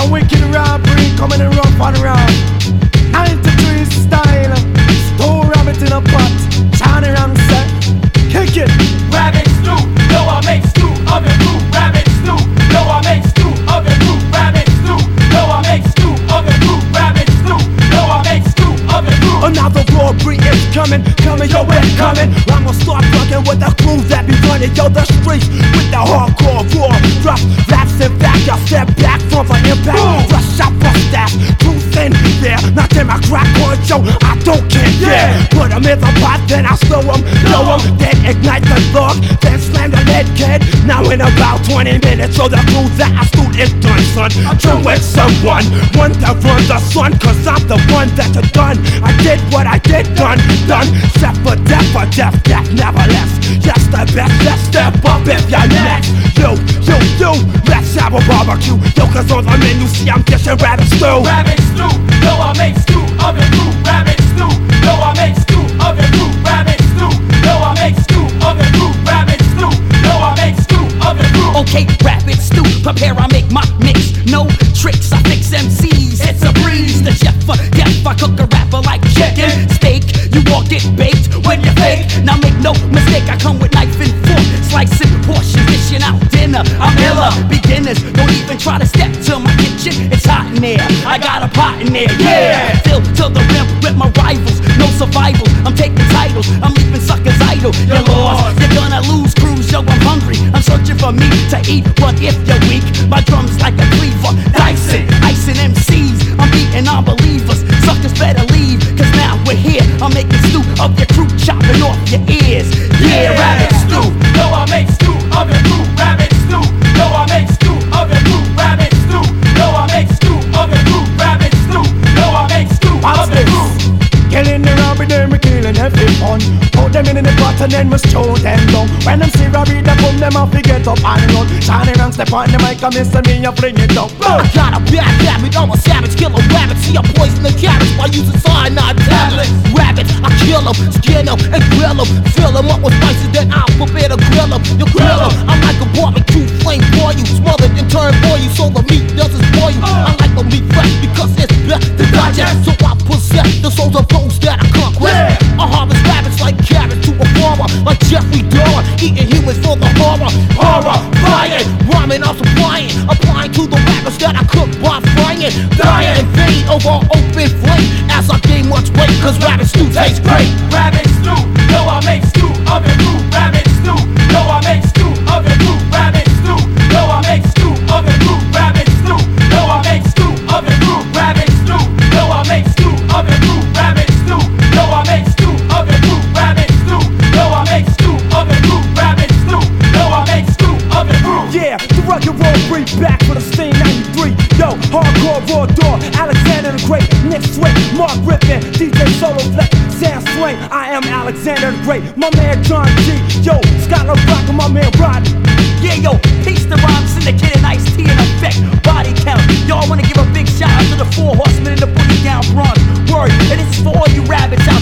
A wicked robbery coming in rough and round. 93 style, store rabbit in a pot. Johnny Ram set, kick it. Rabbit stew, no I make stew of it fruit. Rabbit stew, no I make stew of it fruit. Rabbit stew, no I make stew of it fruit. Rabbit stew, no I make stew of it fruit. Another robbery is coming, yo, it's coming. I'm gonna start fucking with the crew that be running, yo, the streets with the hardcore raw rough raps. In fact, I step back from the impact. Rush out, bust that, truth in there. Not in my crack on, yo, I don't care. Yeah, put 'em in the pot, then I slow 'em, blow 'em, then ignite the log, then slam the lead kid. Now in about 20 minutes, so the crew that I stood is done, son. I'm done with someone, one that runs the sun, cause I'm the one that's done. I did what I did, done. Step for death, never less. Yes, the best, let's step up if you're next. Yo, let's have a barbecue. Yo, cause on the menu, see I'm dishing rabbit stew. Rabbit stew, no I make stew of it fruit. Rabbit stew, no I make stew of it fruit. Rabbit stew, no I make stew of it fruit. Rabbit stew, no I make stew of it fruit. Okay, rabbit stew, prepare, I make my mix. No tricks, I fix MCs, it's a breeze. The chef for death, I cook a rapper like chicken steak. You all get baked when you fake. Now make no mistake, I come with knife and fork, slicing portions, dishing out dinner. I'm iller, beginners don't even try to step to my kitchen. It's hot in there, I got a pot in there, yeah. Filled to the rim with my rivals, no survival. I'm taking titles, I'm leaving suckers idle. You're lost, you're gonna lose crews, yo, I'm hungry. I'm searching for meat to eat, but if you're weak, my drum's like a cleaver, dicing, icing MCs. I'm beating unbelievers, suckers better leave, cause now we're here. I'm making stew of your crew, chopping off your ears. Yeah, rabbit stew, no I make stew of it fruit. Rabbit stew, no I make stew of it fruit. Rabbit stew, no I make stew of it fruit. Rabbit stew, no I make stew of it fruit. Killing the rabbit, then we killing every fun. Put them in the pot and then we show them down. When them see rabbit, they come them off, they get up and run. Johnny Ram step on the mic and Mr. Me, you bring it down. I got a bad habit, I'm a savage, kill a rabbit. See, I poison the cabbage by using cyanide tablets. Rabbits, I kill them, skin them, and grill them. Fill them up with spices, then I'll prepare to grill them. You grill them, I'm like a barbecue flame for you. Smother and turn for you, so the meat doesn't spoil you. I like the meat fresh because it's best to digest. So I possess the souls of those that I conquest. I harvest rabbits like carrots to a farmer, like Jeffrey Dahmer, eating humans for the horror. Flying, rhyming, I'm supplying, applying to the rappers that I cook by frying. Dying, invade over open flame as I gain much weight, cause rabbit stew tastes great. Rabbit stew, no I make stew of it fruit. Rabbit stew, no I make stew of it fruit. Rabbit stew, no I make stew of it fruit. Rabbit stew, no I make stew of it fruit. Rabbit stew, no I make stew of it fruit. Rabbit stew, no I make stew of it fruit. Rabbit stew, no I make stew of it fruit. Rabbit stew, no I make stew of it fruit. Yeah, the rugged raw breed back for the Stain 93. Yo, hardcore raw dog, Alexander the Great, Nick Swift, Mark Rippin, DJ Solo Flex, Sam Swain. I am Alexander the Great, my man John G. Yo, Scotland Rock and my man Rodney. Yeah, yo, peace to Rhyme Syndicate and Ice-T in effect, body count. Yo, I wanna give a big shout out to the 4 horsemen in the boogie down bronze. Word, and this is for all you rabbits out